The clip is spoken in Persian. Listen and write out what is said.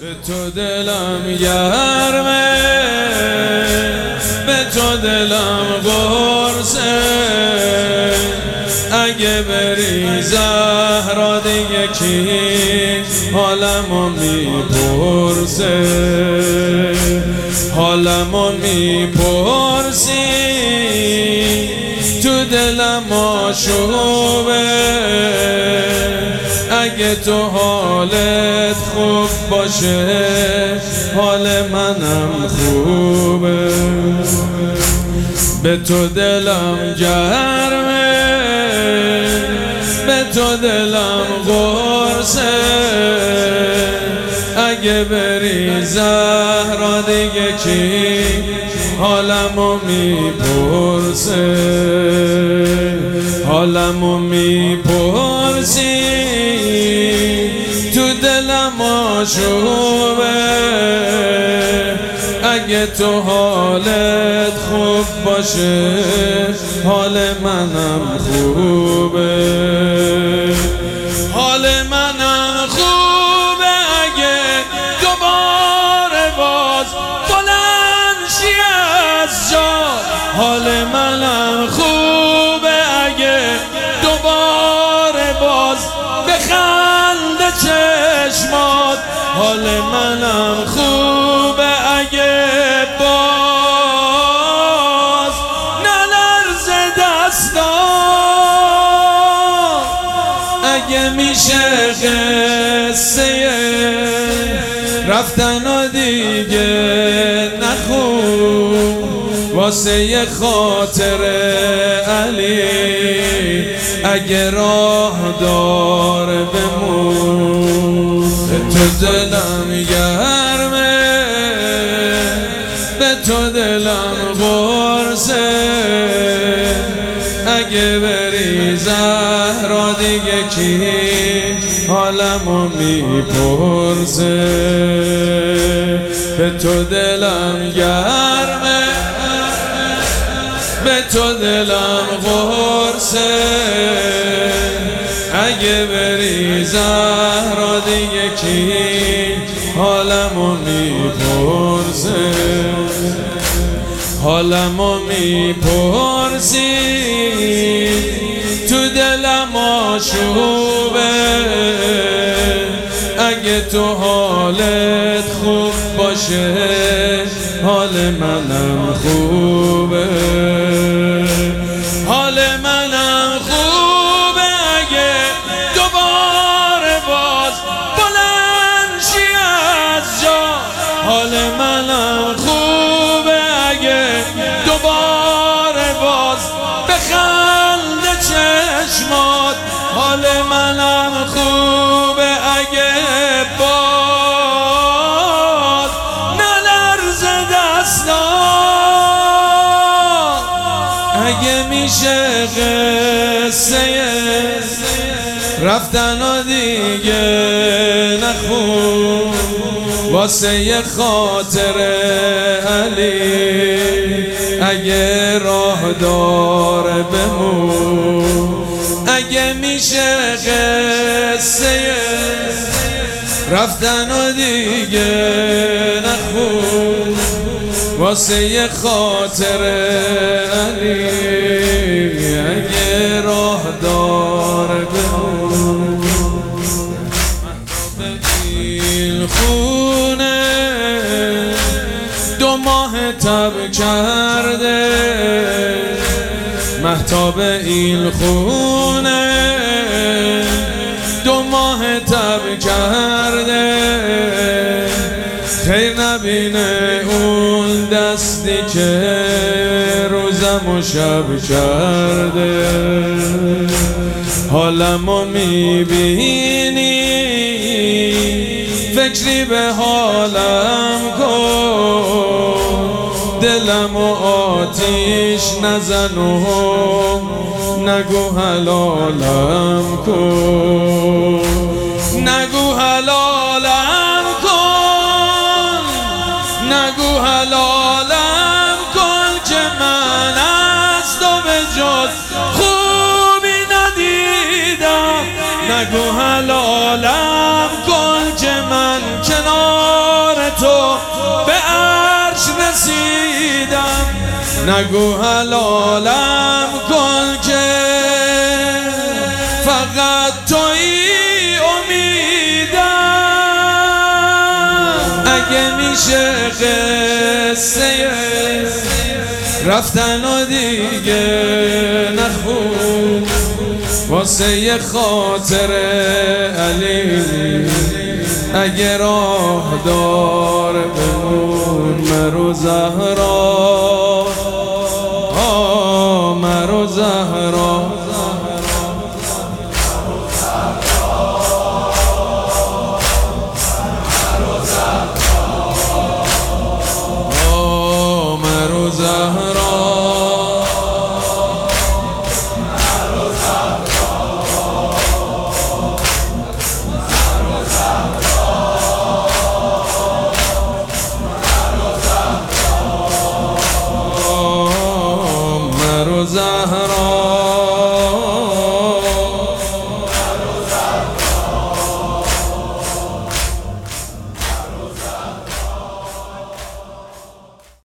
به تو دلم گرمه، به تو دلم قرصه، اگه بری زهرا دیگه کی حالمو میپرسه، حالمو میپرسی، تو دلم آشوبه، اگه تو حالت خوب باشه حال منم خوبه. به تو دلم گرمه، به تو دلم قرصه، اگه بری زهرا دیگه کی حالمو میپرسه، حالمو میپرسی، تو دلم آشوبه، اگه تو حالت خوب باشه حال منم خوبه، حال منم خوبه، اگه دوباره باز بلند شی از جا، حال منم خوبه، اگه دوباره باز بخنده چشمات، حال منم خوبه، اگه باز نلرزه دستات، اگه میشه قصه رفتن و دیگه نخون، واسه خاطر علی اگه راه دار بمون. به تو دلم گرمه، به تو دلم قرصه، اگه بری زهرا دیگه کی حالمو میپرسه. به تو دلم گرمه، به تو دلم قرصه، اگه بری زهرا دیگه کی حالمو میپرسه، حالمو میپرسی، تو دلم آشوبه، اگه تو حالت خوب باشه حال منم خوبه، حال منم خوبه، اگه دوباره باز بلند شی از جا، حال منم خوبه، اگه دوباره باز بخنده چشمات، حال منم خوبه، اگه باز نلرزه دستات، اگه میشه قصه رفتن و دیگه نخون، واسه خاطر علی اگه راه داره بمون، اگه میشه قصه رفتن و دیگه نخون، واسه خاطر علی اگه راه داره بمون. این خونه 2 ماه تب کرده، مهتاب این خونه 2 ماه تب کرده، خیر نبینه اون دستی که روزم و شب کرده، حالمو میبینی فکری به حالم کن، دلم و آتیش نزن و نگو حلالم کن، نگو حلالم کن، نگو حلالم کن، که من از تو به جز خوبی ندیدم، نگو حلالم کن که من کنار رسیدم نگو حلالم کن که فقط تویی امیدم. اگه میشه قصه رفتن و دیگه نخون واسه خاطر علی اگه راه دار بمون مرو زهرا مرو زهرا مرو زهرا زهرا